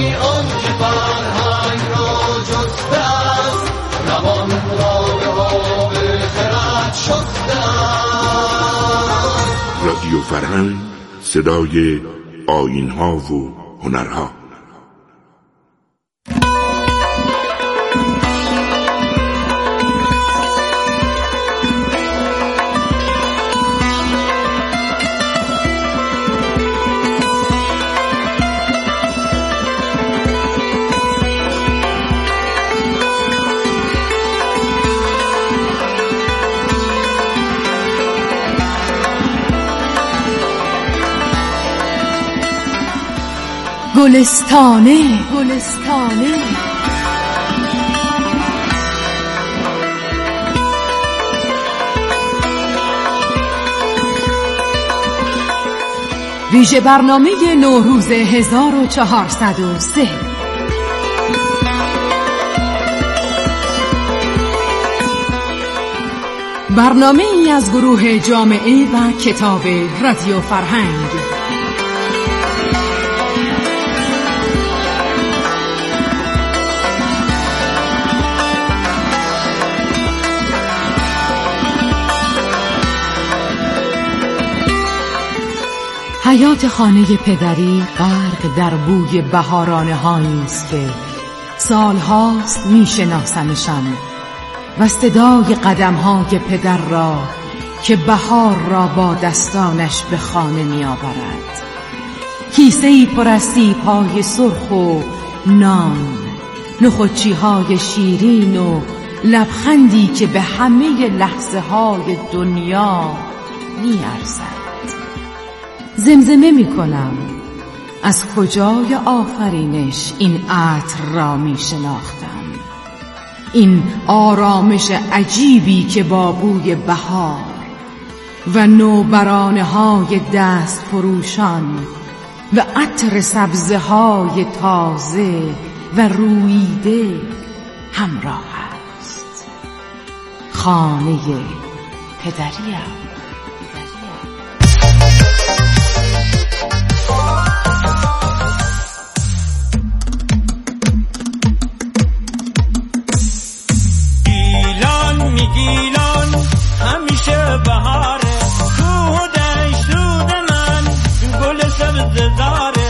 آن که فرهنگ را جسته است، روان را به آب خرد شسته است. رادیو فرهنگ، صدای آیین‌ها و هنرها. گلستانه ویژه برنامه نوروز 1403. برنامه ای از گروه جامعه و کتاب رادیو فرهنگ. حیات خانه پدری غرق در بوی بهارانه هایی است که سالهاست میشناسمشان و صدای قدم های پدر را که بهار را با دستانش به خانه می آورد. کیسه‌ای پر از سیب‌های سرخ و نان، نخودچی های شیرین و لبخندی که به همه لحظه های دنیا می ارزد. زمزمه می کنم از کجای آفرینش این عطر را می شناختم، این آرامش عجیبی که با بوی بهار و نوبرانه های دست فروشان و عطر سبزه های تازه و روییده همراه است. خانه پدریم. گیلان همیشه بهاره، کوه دشت رود من گل سبز داره.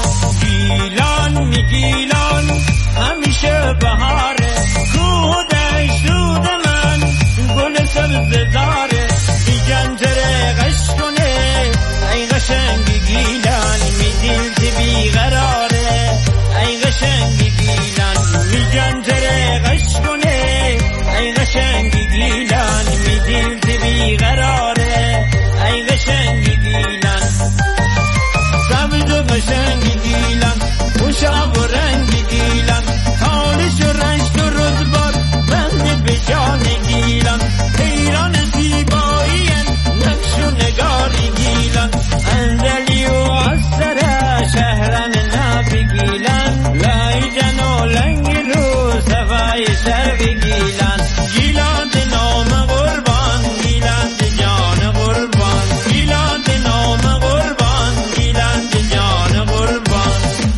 گیلان همیشه بهاره، کوه دشت رود من گل سبز داره. بی جنجره قش کنه ای قشنگ گیلان، می دل بی قراره ای قشنگ گیلان. بی جنجره قش کنه ای قشنگ گیلان، می دل بی قراره ای قشنگ گیلان. سبز و قشنگ گیلان، خوشاب و رنگ گیلان، حالش و رشت و رزبار بند به جان گیلان. حیران زیبایی نقش و نگار گیلان، اندلی و اثر شهرن نب گیلان. لای جن و لنگ رو صفای سر گیلان. گیلان نام قربان، گیلان جان قربان، گیلان نام قربان، گیلان جان قربان.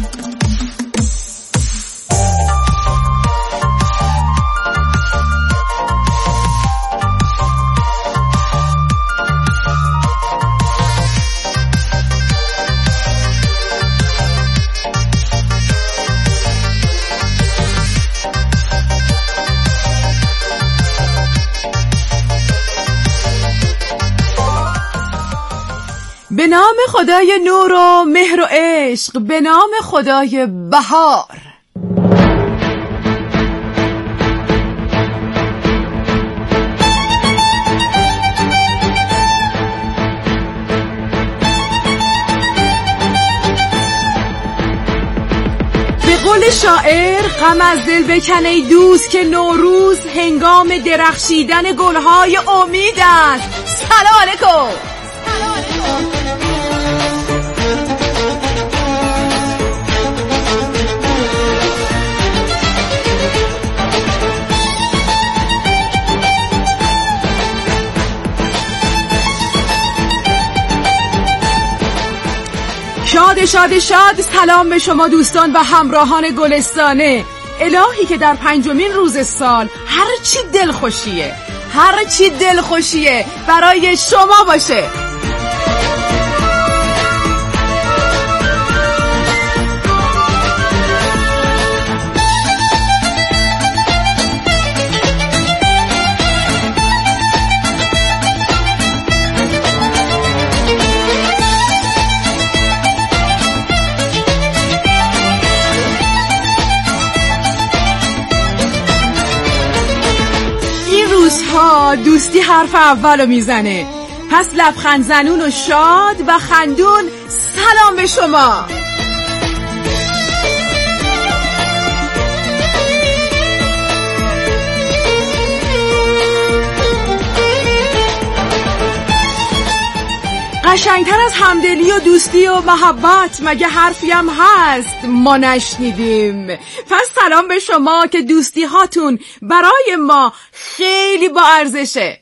به نام خدای نور و مهر و عشق، به نام خدای بهار. به قول شاعر غم از دل بکن ای دوست که نوروز هنگام درخشیدن گلهای امید است. سلام علیکم. شاد سلام به شما دوستان و همراهان گلستانه. الهی که در 5مین روز سال هر چی دلخوشیه برای شما باشه. دوستی حرف اولو میزنه، پس لبخند زنون و شاد و خندون سلام به شما. قشنگتر از همدلی و دوستی و محبت مگه حرفی هم هست ما نشنیدیم؟ پس سلام به شما که دوستی هاتون برای ما خیلی با ارزشه.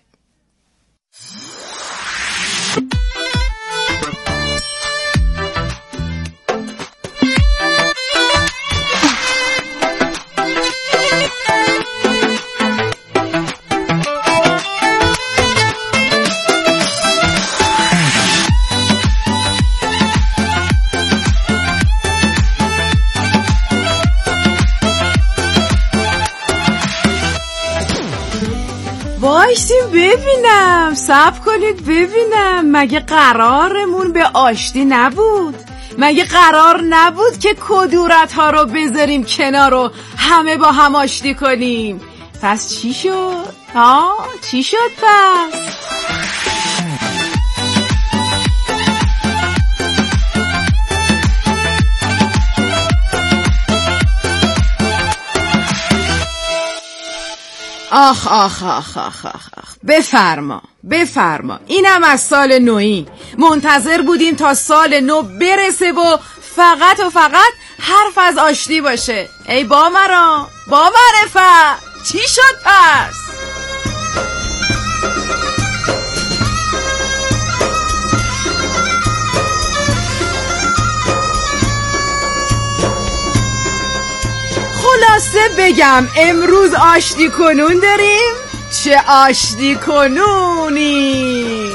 وایسیم ببینم، صبر کنید ببینم، مگه قرارمون به آشتی نبود؟ مگه قرار نبود که کدورت ها رو بذاریم کنار و همه با هم آشتی کنیم؟ پس چی شد؟ چی شد پس؟ آخ بفرما اینم از سال نویی منتظر بودیم تا سال نو برسه و فقط حرف از آشتی باشه. ای با معرفت چی شد پس؟ خلاصه بگم امروز آشتی کنون داریم. چه آشتی کنونی؟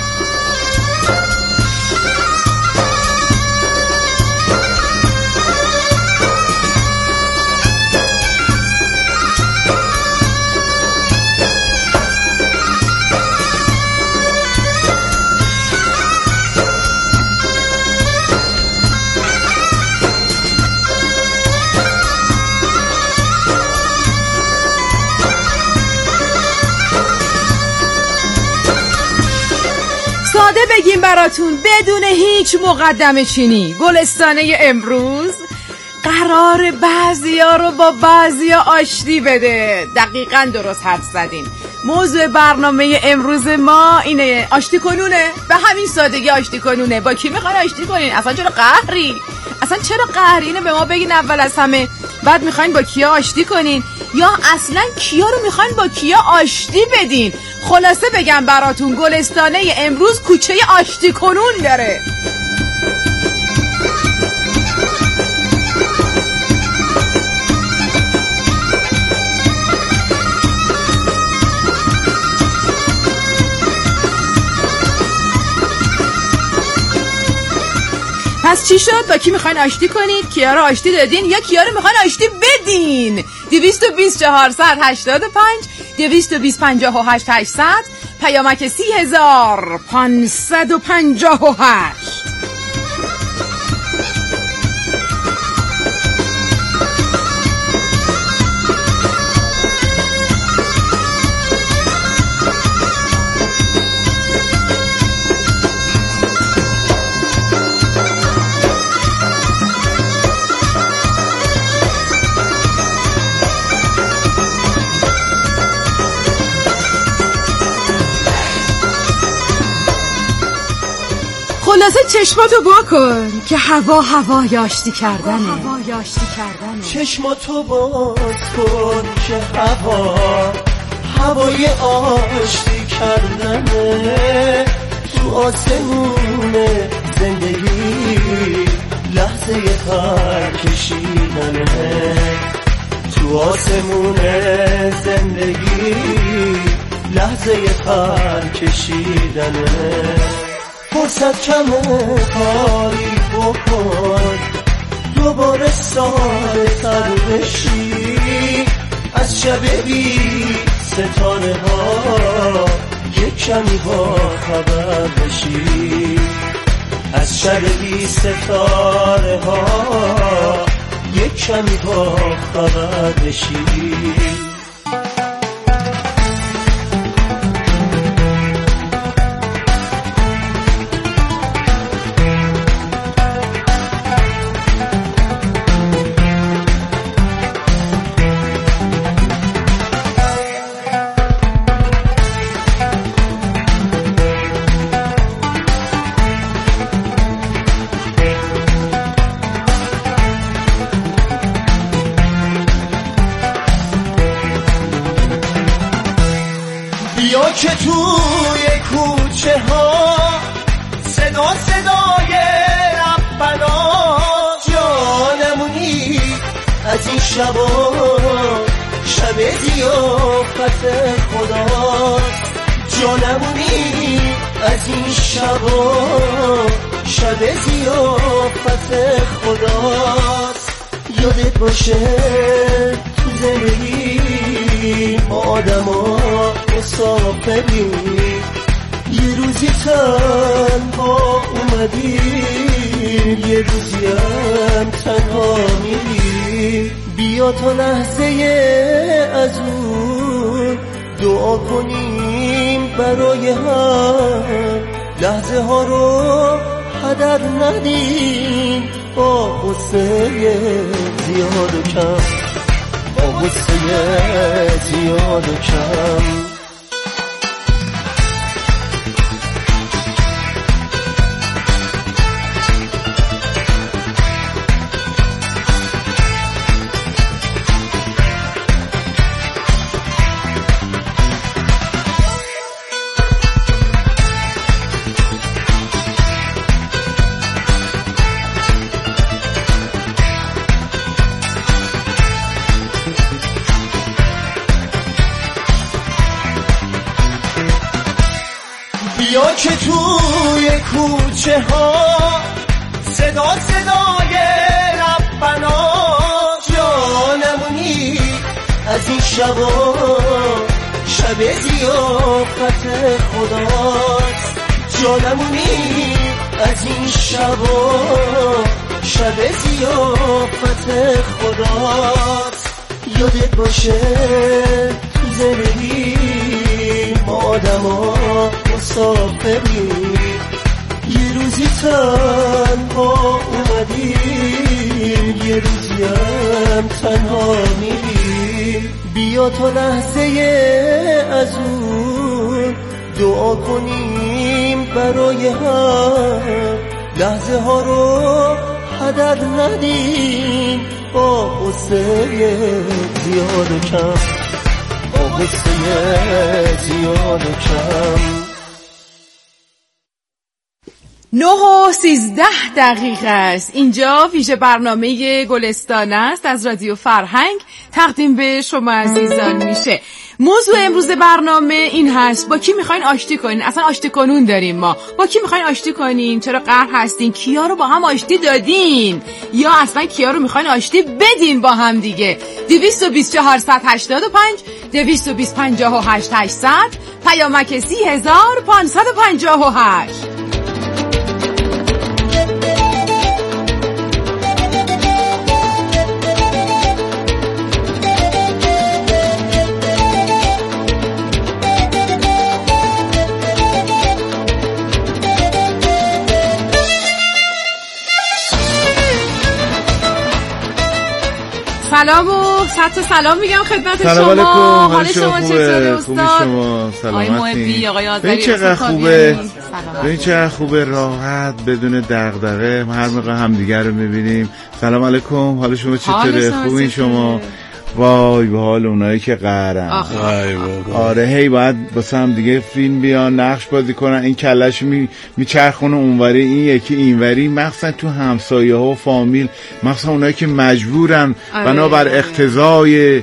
ساده بگیم براتون بدون هیچ مقدمه چینی، گلستانه امروز قرار بعضیا رو با بعضیا آشتی بده. دقیقاً درست حدس زدین. موضوع برنامه امروز ما اینه، آشتی کنونه. به همین سادگی آشتی کنونه. با کی میخواین آشتی کنین؟ اصلا چرا قهری؟ اینو به ما بگین اول از همه، بعد میخواین با کیا آشتی کنین یا اصلا کیا رو میخواین با کیا آشتی بدین. خلاصه بگم براتون گلستانه امروز کوچه آشتی کنون داره. پس چی شد؟ با کی میخواین آشتی کنید؟ کیا رو آشتی دادین یا کیا رو میخواین آشتی بدین؟ 220 485 220 58 800 پیامک 30558. خلاصه چشماتو واکن که هوای آشتی کردنه. چشماتو باز کن که هوای آشتی کردنه. تو آسمون زندگی لحظه پر کشیدنه تو آسمون زندگی، لحظه پر کشیدنه. فرصت کمه کاری بکن، دوباره ساده تر بشی، از شب بی ستاره ها یک کمی با خبر بشی، از شب بی ستاره ها یک کمی با خبر بشی. بیا که توی کوچه ها صدا صدای ربنا جانمونی، از این شبا شب ضیافت خداست. جانمونی از این شبا شب ضیافت خداست. یادت باشه تو زندگی ما آدما مسافری، یه روزی تنها اومدی، یه روزی هم تنها میری. بیا تا لحظه از اون دعا کنیم برای هم، لحظه ها رو هدر ندیم با غصه زیاد و کم، با غصه زیاد و کم. بیا که توی کوچه ها صدا صدای ربنا جانمونی، از این شبا شب ضیافت خداست. جانمونی از این شبا شب ضیافت خداست. یادت باشه تو زندگی ما آدما مسافری، یه روزی تنها اومدی، یه روزی هم تنها میری. بیا تا لحظه از اون دعا کنیم برای هم، لحظه ها رو هدر ندیم با غصه زیاد و کم، با غصه زیاد و کم. 9:13 است. اینجا ویژه برنامه گلستان است از رادیو فرهنگ تقدیم به شما عزیزان میشه. موضوع امروز برنامه این هست: با کی میخواین آشتی کنین؟ اصلا آشتی کنون داریم ما. با کی میخواین آشتی کنین؟ چرا قهر هستین؟ کیا رو با هم آشتی دادین؟ یا اصلا کیا رو میخواین آشتی بدین با هم دیگه؟ 22485 225 800 پیامک 30558. سلام و صد سلام میگم خدمت شما. سلام علیکم. حال شما چطوره استاد؟ خوبی شما؟ سلامتی؟ آقای آذری ببین چقدر خوبه، ببین چقدر خوبه، راحت بدون دغدغه هر موقع همدیگه رو میبینیم. سلام علیکم، حال شما چطوره؟ خوبین شما؟ وای به حال اونایی که قهرن. آره هی باید واسه هم دیگه فیلم بیان نقش بازی کنن، این کلش میچرخونه اونوری، این یکی اینوری، مخصوصا تو همسایه ها و فامیل، مخصوصا اونایی که مجبورن بنابر اقتضای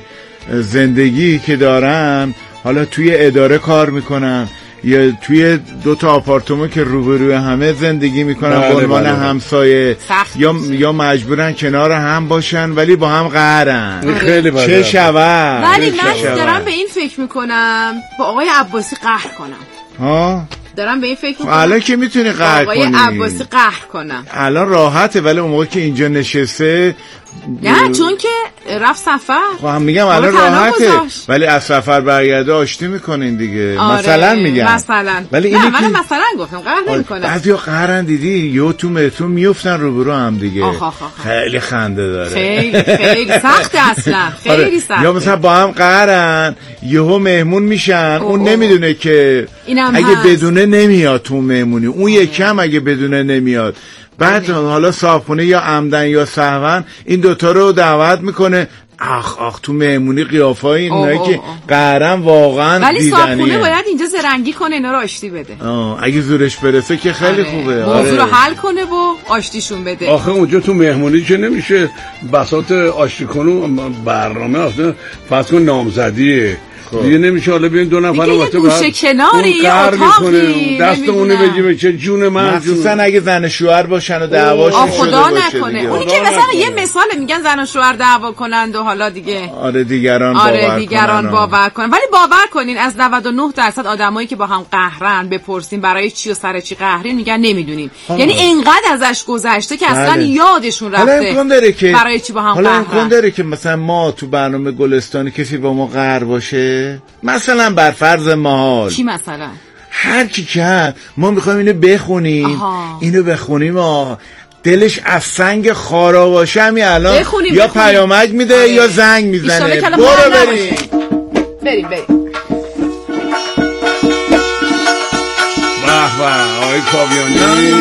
زندگی که دارن حالا توی اداره کار میکنن یا توی 2 آپارتمان که روبروی همه زندگی میکنن به عنوان همسایه، یا مجبورن کنار هم باشن ولی با هم قهرن. خیلی بده. چه شود؟ ولی من دارم به این فکر میکنم با آقای عباسی قهر کنم. ها؟ دارم به این فکر میکنم الان که میتونی قهر کنی، آقای عباسی قهر کنم الان راحته، ولی اون موقع که اینجا نشسته نه، چون که رفت سفر. خب هم میگم الان راحته، ولی از سفر برگرده آشتی میکنین دیگه. آره مثلا میگم مثلا، ولی نه من مثلا گفتم قهر نمیکنم. بعضیا قهرن دیدی یو تو مترو میافتن روبرو هم دیگه. خیلی خنده داره، خیلی سخت اصلا، خیلی سخت. یا مثلا با هم قهرن یهو مهمون میشن، اون نمیدونه که اگه بدونه نمیاد تو مهمونی، اون یکم اگه بدونه نمیاد، بعد حالا صاحبخونه یا عمدن یا سهوا این دوتا رو دعوت میکنه، آخ تو مهمونی قیافای اینایی که قهرن واقعا دیدنیه. ولی صاحبخونه باید اینجا زرنگی کنه، اینا رو آشتی بده. اگه زورش برسه که خیلی خوبه. موضوع رو حل کنه و آشتیشون بده. آخه اونجا تو مهمونی که نمیشه بساط آشتی کنون، برنامه اصلا فرض کن نامزدیه دیگه نمیشه، حالا بیاین 2 نفر یه گوشه کناری یه اتاقی دست اونو بگی به چه جون من، مخصوصا اگه زن شوهر باشن و دعواشون شده خدا باشه نکنه دیگه. اونی که مثلا یه مثال میگن زن و شوهر دعوا کنند و حالا دیگه دیگران باور کنن. ولی باور کنین از 99% آدمایی که با هم قهرن بپرسین برای چی و سر چی قهرین، میگن نمیدونیم. یعنی اینقدر ازش گذشته که اصلا یادشون رفته برای چی با هم قهرن. حالا امکان داره که مثلا ما تو برنامه گلستانی کسی با ما قهر باشه، مثلا بر فرض محال. چی مثلا؟ هر کی که ما میخوایم اینو بخونیم، اینو بخونیم دلش از سنگ خارا باشه، همین الان یا پیامک میده یا زنگ میزنه. برو بریم. به آقای کاویانی.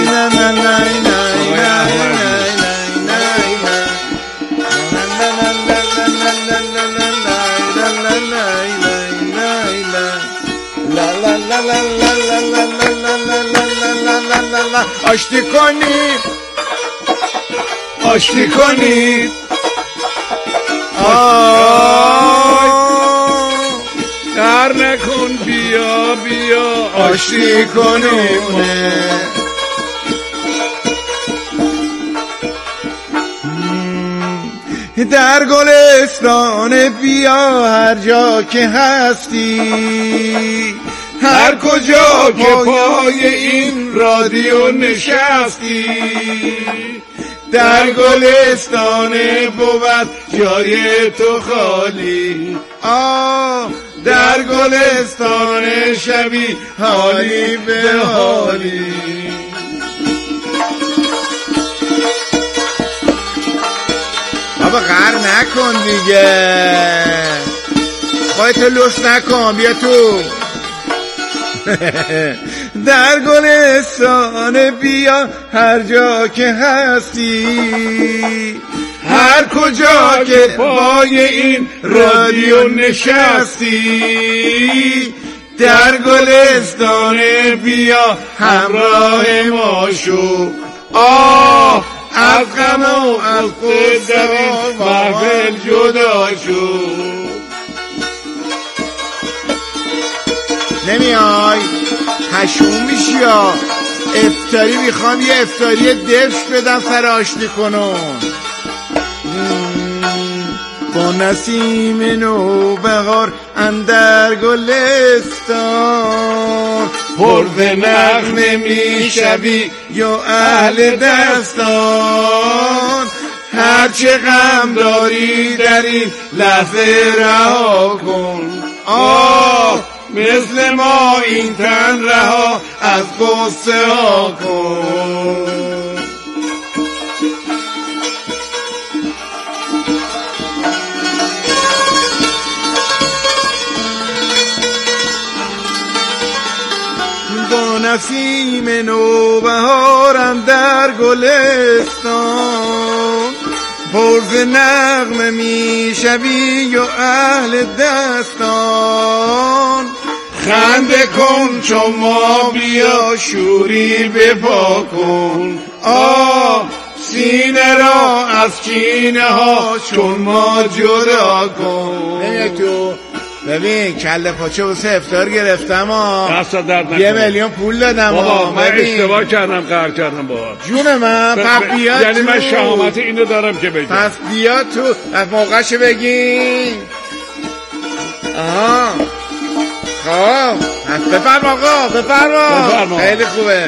آشتی کنید قهر نکن، بیا آشتی کنیم. در گلستان بیا هر جا که هستی، هر کجا که پای این رادیو نشستی، در گلستان بود جای تو خالی، در گلستان شبی حالی به حالی. بابا قهر نکن دیگه، خواهیتو لوس نکن، بیا تو. در گلستان بیا هر جا که هستی، هر کجا که پای این رادیو نشستی، در گلستان بیا همراه ما شو. از غم و از خود در این محفل جدا شو. نمیای هشون میشی یا افتاری؟ میخوام یه افتاری دفش بدم سر آشتی کنون. با نسیم نو بهار اندر گلستان، پرد نغمه میشوی یا اهل دستان، هرچه غم داری در این لحظه رها کن. مثل ما این تن رها از غصه ها کن. با نسیم نوبهارم در گلستان، پرز نغمه میشوی و اهل دستان خنده کن چون ما بیا شوری بپا کن سینه را از کینه ها چون ما جدا کن. نمیاد تو ببین کله پاچه واسه افطار گرفتم $1 میلیون پول دادم من اشتباه کردم قهر کردم با جون من بیاد یعنی من شهامت اینو دارم که بگم پس بیاد تو از موقعش بگین خب بفرما آقا بفرما خیلی خوبه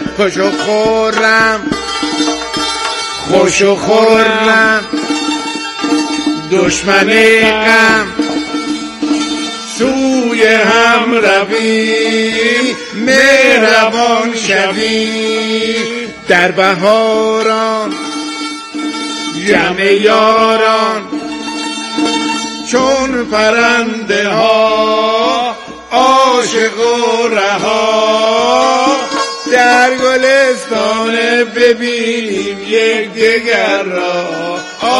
خوشو خورم دشمن غم سوی هم روی مهربان شوی در بهاران جمع یاران چون پرنده ها عاشق و رها در گلستان ببینیم یک دیگر را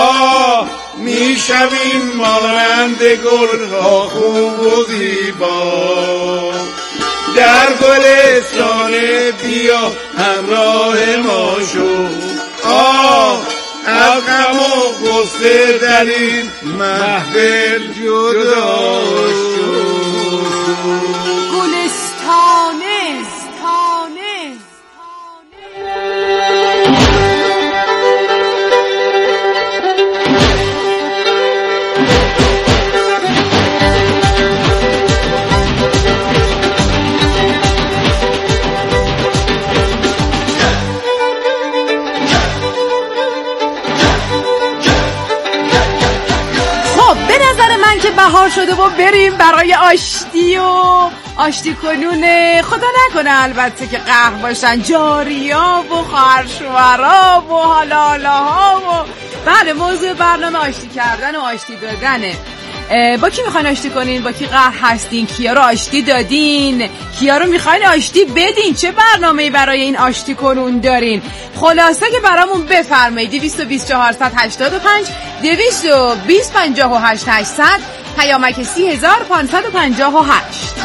میشویم مانند گلها خوب و زیبا در گلستان بیا همراه ما شو از غم و غصه در این محفل جدا شو. بهار شده و بریم برای آشتی و آشتی کنونه. خدا نکنه البته که قهر باشن جاریا و خواهرشوهرا و حلالاها و بله موضوع برنامه آشتی کردن و آشتی دادنه. با کی میخواین آشتی کنین؟ با کی قهر هستین؟ کیا رو آشتی دادین؟ کیا رو میخواین آشتی بدین؟ چه برنامه‌ای برای این آشتی کنون دارین؟ خلاصه که برامون بفرمایید. 220 485 220 58 800 پیامک 30558.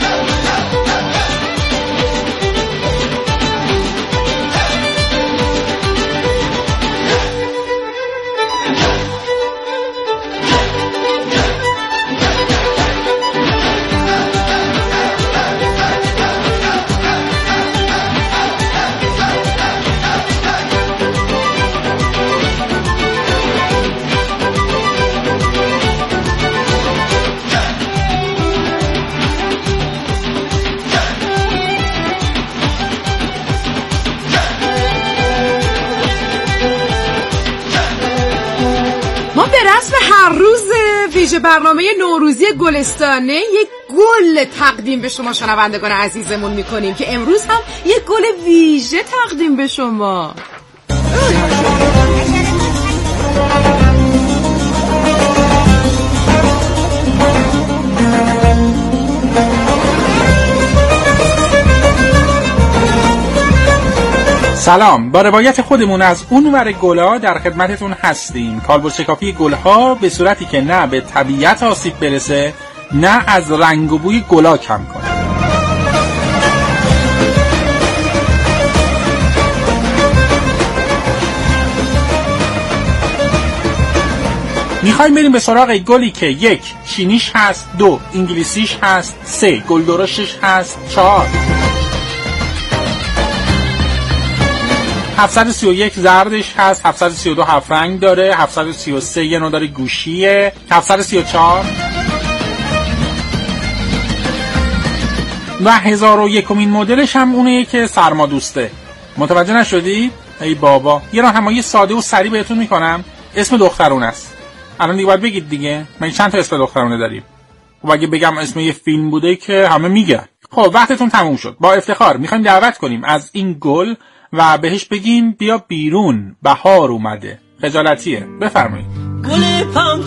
هر روز ویژه برنامه نوروزی گلستانه یک گل تقدیم به شما شنوندگان عزیزمون میکنیم که امروز هم یک گل ویژه تقدیم به شما. سلام، با روایت خودمون از اونور گلها در خدمتتون هستیم. کالبدشکافی گلها به صورتی که نه به طبیعت آسیب برسه نه از رنگ و بوی گلا کم کنه. میخوایم بریم به سراغ گلی که 1 چینیش هست، 2 انگلیسیش هست، 3 گلدرشش هست، 4 731 زردش هست، 732 هفت رنگ داره، 733 یه نوع داره گوشیه، 734 و 1001مین مدلش هم اونه که سرما دوسته. متوجه نشدید؟ ای بابا، یه راهنمایی ساده و سریع بهتون میکنم. اسم دخترونه است. الان دیگه باید بگید دیگه. من چند تا اسم دخترونه داریم؟ و اگه بگم اسم یه فیلم بوده که همه میگن. خب وقتتون تموم شد. با افتخار میخوایم دعوت کنیم از این گل و بهش بگیم بیا بیرون، بهار اومده. خجالتیه. بفرمایید. گل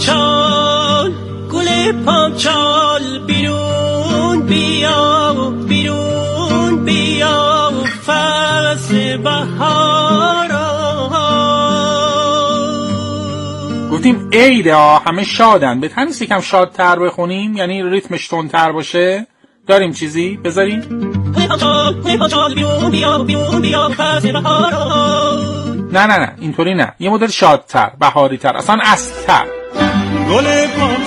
پامچال بیرون بیا، بیرون بیا، فصل بهار. گفتیم عیده ها همه شادن، به تنیست یکم شادتر بخونیم، یعنی ریتمش تندتر باشه. داریم چیزی بذاریم؟ نه اینطوری نه، یه مدل شادتر، بهاری تر، اصلا اصل‌تر. گل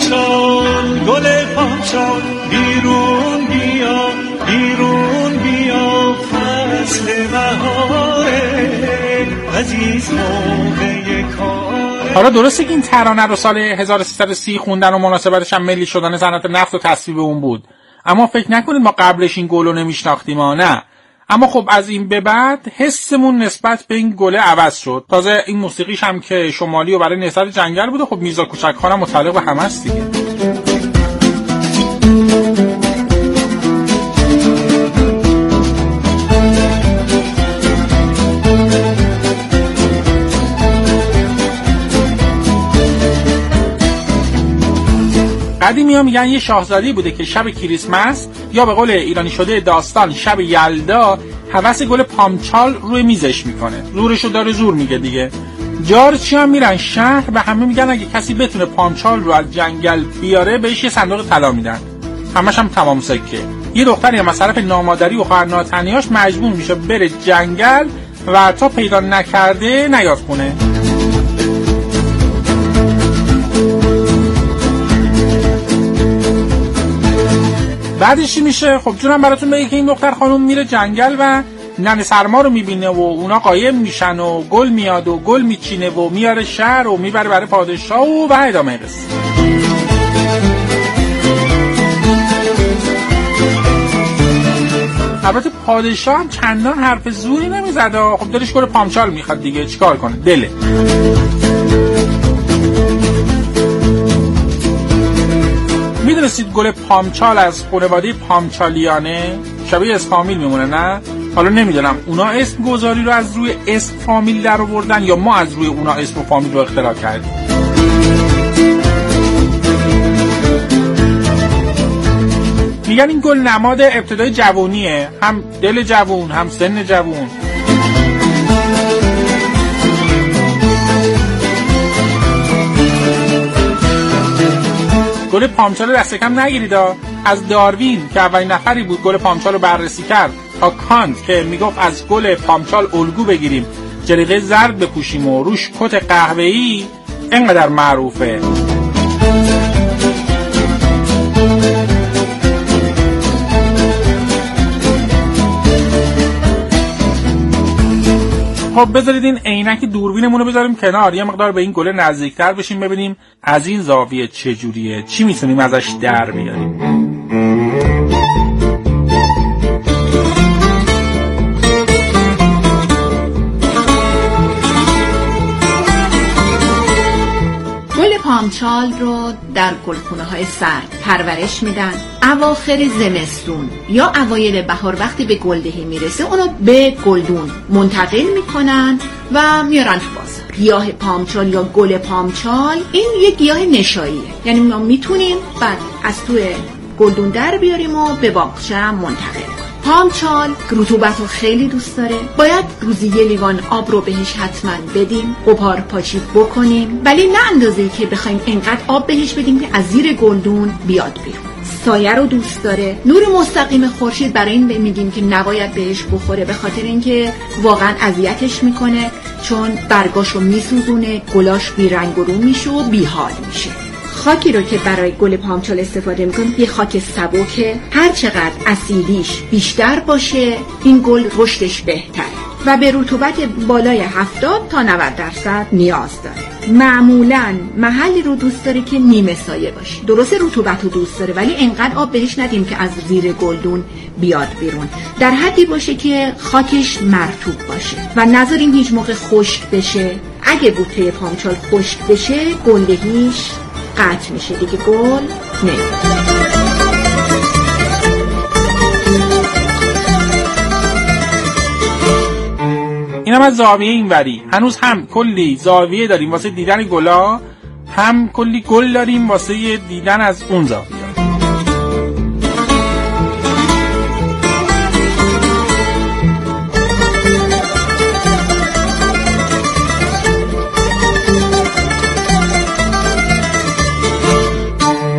پامچال بیرون بیا بیرون بیا، فصل بهاره عزیز موقع کاره. حالا درسته که این ترانه رو سال 1330 خوندن و مناسبتش هم ملی شدن صنعت نفت و تصویب اون بود، اما فکر نکنید ما قبلش این گل رو نمیشناختیم. نه، اما خب از این به بعد حسمون نسبت به این گله عوض شد. تازه این موسیقیش هم که شمالی و برای نهضت جنگل بوده. خب میرزا کوچک خان هم متعلق به همه است دیگه. قدیمی ها میگن یه شاهزادی بوده که شب کریسمس یا به قول ایرانی شده داستان شب یلدا هوس گل پامچال روی میزش میکنه. زورشو داره، زور میگه دیگه. جارچی هم میرن شهر به همه میگن اگه کسی بتونه پامچال رو از جنگل بیاره بهش یه صندوق طلا میدن. همش هم تمام سکه. یه دختری هم از طرف نامادری و خواهر ناتنیاش مجبور میشه بره جنگل و تا پیدا نکرده نیاد خونه. بعدش میشه خب جونم براتون بگه که این دختر خانم میره جنگل و ننه سرما رو میبینه و اونا قایم میشن و گل میاد و گل میچینه و میاره شهر و میبره برای پادشاه و ادامه قصه. البته پادشاه هم چندان حرف زوری نمیزد. خب دلش گل پامچال میخواد دیگه، چیکار کنه، دله. میدونستید گل پامچال از خانواده پامچالیانه؟ شبیه اسم فامیل میمونه نه؟ حالا نمیدونم اونا اسم گذاری رو از روی اسم فامیل در آوردن یا ما از روی اونا اسم و فامیل رو اختراع کردیم. میگن این گل نماد ابتدای جوونیه، هم دل جوون هم سن جوون. گل پامچال رو دست کم نگیرید. از داروین که اولین نفری بود گل پامچال رو بررسی کرد تا کانت که میگفت از گل پامچال الگو بگیریم، جلیقه زرد بپوشیم و روش کت قهوه‌ای، اینقدر معروفه. خب بذارید این عینک دوربینمون رو بذاریم کنار، یه مقدار به این گل نزدیکتر بشیم ببینیم از این زاویه چجوریه، چی میتونیم ازش در بیاریم. گل پامچال رو در گلخونه‌های سرد پرورش میدن. اواخر زمستون یا اوایل بهار وقتی به گلدهی میرسه اونو به گلدون منتقل میکنن و میارن تو بازار. گیاه پامچال یا گل پامچال این یک گیاه نشاییه، یعنی ما میتونیم بعد از توی گلدون در بیاریم و به باغچه منتقل کنیم. پامچال رطوبت رو خیلی دوست داره، باید روزی یه لیوان آب رو بهش حتما بدیم، قپار پاچی بکنیم، ولی نه اندازه‌ای که بخوایم اینقدر آب بهش بدیم که از زیر گلدون بیاد بیرون. سایه رو دوست داره، نور مستقیم خورشید برای این میگیم که نباید بهش بخوره، به خاطر اینکه واقعا اذیتش میکنه، چون برگاشو میسوزونه، گلاش بیرنگ و رو میشه و بیحال میشه. خاکی رو که برای گل پامچال استفاده میکنیم یه خاک سبکه، هر چقدر اسیدیش بیشتر باشه این گل رشدش بهتره و به رطوبت بالای 70 تا 90% نیاز داره. معمولاً محلی رو دوست داره که نیمه سایه باشه. درسته رطوبت رو دوست داره ولی انقدر آب بهش ندیم که از زیر گلدون بیاد بیرون، در حدی باشه که خاکش مرطوب باشه و نذاریم هیچ موقع خشک بشه. اگه بوته پامچال خشک بشه گلدهیش قطع میشه دیگه، گل نمیاد. اینم از زاویه اینوری. هنوز هم کلی زاویه داریم واسه دیدن گلا، هم کلی گل داریم واسه دیدن از اون زاویه.